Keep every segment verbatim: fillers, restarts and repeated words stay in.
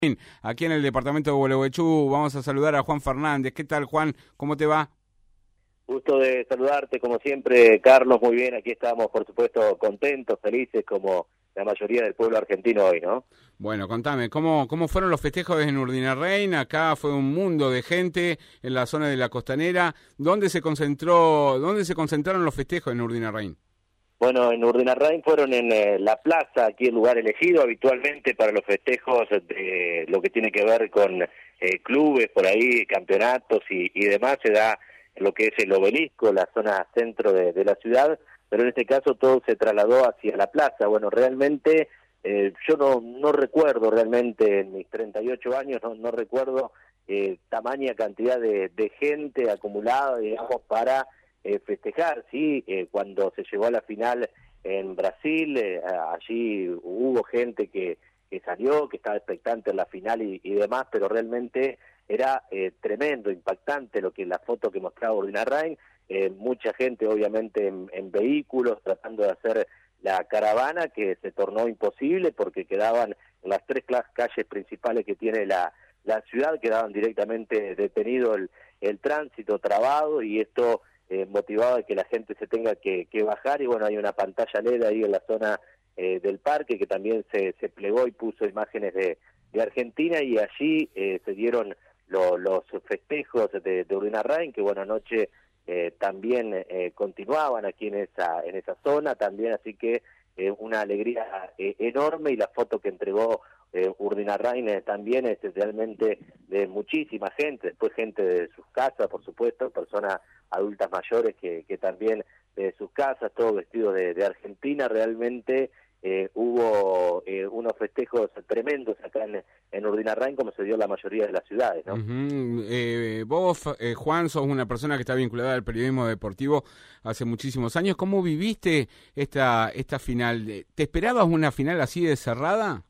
Aquí en el departamento de Gualeguaychú vamos a saludar a Juan Fernández. ¿Qué tal, Juan? ¿Cómo te va? Gusto de saludarte, como siempre, Carlos. Muy bien, aquí estamos, por supuesto, contentos, felices, como la mayoría del pueblo argentino hoy, ¿no? Bueno, contame, ¿cómo, cómo fueron los festejos en Urdinarrain? Acá fue un mundo de gente en la zona de la costanera. ¿Dónde se concentró, dónde se concentraron los festejos en Urdinarrain? Bueno, en Urdinarrain fueron en eh, la plaza, aquí el lugar elegido habitualmente para los festejos de lo que tiene que ver con eh, clubes, por ahí, campeonatos y, y demás. Se da lo que es el obelisco, la zona centro de, de la ciudad, pero en este caso todo se trasladó hacia la plaza. Bueno, realmente eh, yo no, no recuerdo realmente en mis treinta y ocho años, no, no recuerdo eh, tamaña cantidad de, de gente acumulada, digamos, para Eh, festejar, sí, eh, cuando se llegó a la final en Brasil, eh, allí hubo gente que, que salió, que estaba expectante en la final y, y demás, pero realmente era eh, tremendo, impactante lo que la foto que mostraba Urdinarrain, eh, mucha gente obviamente en, en vehículos tratando de hacer la caravana, que se tornó imposible porque quedaban en las tres calles principales que tiene la, la ciudad, quedaban directamente detenido el, el tránsito, trabado, y esto Eh, motivado de que la gente se tenga que, que bajar. Y bueno, hay una pantalla L E D ahí en la zona eh, del parque que también se, se plegó y puso imágenes de, de Argentina, y allí eh, se dieron lo, los festejos de, de Urdinarrain, que bueno, anoche eh, también eh, continuaban aquí en esa, en esa zona también, así que eh, una alegría eh, enorme, y la foto que entregó Eh, Urdinarrain eh, también es realmente de muchísima gente, después gente de sus casas, por supuesto, personas adultas mayores que, que también de sus casas, todos vestidos de, de Argentina. Realmente eh, hubo eh, unos festejos tremendos acá en, en Urdinarrain, como se dio en la mayoría de las ciudades, ¿no? Uh-huh. eh, vos, eh, Juan, sos una persona que está vinculada al periodismo deportivo hace muchísimos años. ¿Cómo viviste esta, esta final? ¿Te esperabas una final así de cerrada?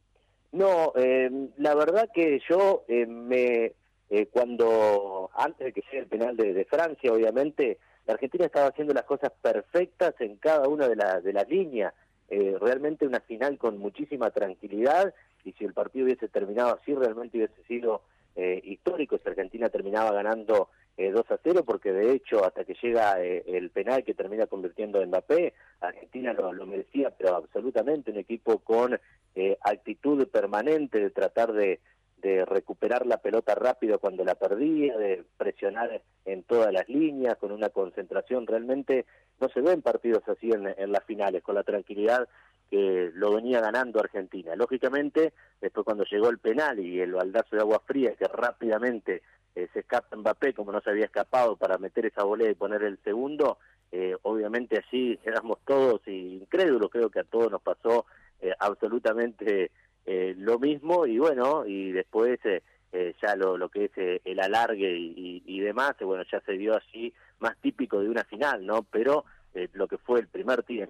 No, eh, la verdad que yo eh, me eh, cuando antes de que sea el penal de, de Francia, obviamente la Argentina estaba haciendo las cosas perfectas en cada una de, la, de las líneas, eh, realmente una final con muchísima tranquilidad, y si el partido hubiese terminado así realmente hubiese sido eh, histórico si Argentina terminaba ganando eh, dos a cero, porque de hecho hasta que llega eh, el penal que termina convirtiendo en Mbappé, Argentina lo, lo merecía, pero absolutamente, un equipo con Eh, actitud permanente de tratar de, de recuperar la pelota rápido cuando la perdía, de presionar en todas las líneas, con una concentración. Realmente no se ven partidos así en, en las finales, con la tranquilidad que lo venía ganando Argentina. Lógicamente, después cuando llegó el penal y el baldazo de agua fría, que rápidamente eh, se escapa Mbappé, como no se había escapado, para meter esa volea y poner el segundo, eh, obviamente allí quedamos todos incrédulos. Creo que a todos nos pasó Eh, absolutamente eh, lo mismo, y bueno, y después eh, eh, ya lo, lo que es eh, el alargue y, y, y demás, eh, bueno, ya se dio así, más típico de una final, ¿no? Pero eh, lo que fue el primer tiempo.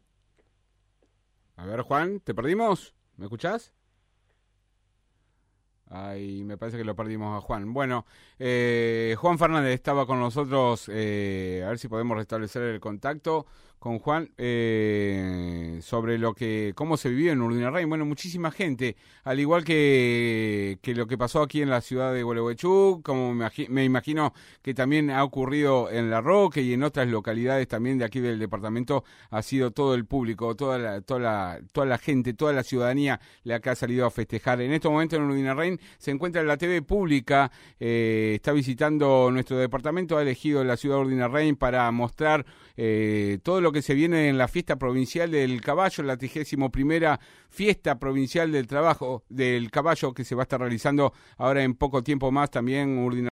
A ver, Juan, ¿te perdimos? ¿Me escuchás? Ay, me parece que lo perdimos a Juan. Bueno, eh, Juan Fernández estaba con nosotros, eh, a ver si podemos restablecer el contacto con Juan, eh, sobre lo que cómo se vivió en Urdinarrain. Bueno, muchísima gente, al igual que, que lo que pasó aquí en la ciudad de Gualeguaychú, como me, me imagino que también ha ocurrido en La Roque y en otras localidades también de aquí del departamento. Ha sido todo el público, toda la, toda la, toda la gente, toda la ciudadanía la que ha salido a festejar. En estos momentos en Urdinarrain se encuentra en la T V pública, eh, está visitando nuestro departamento, ha elegido la ciudad de Urdinarrain para mostrar eh, todo lo que se viene en la fiesta provincial del caballo, la trigésima primera fiesta provincial del trabajo del caballo, que se va a estar realizando ahora en poco tiempo más también. Urdinarrain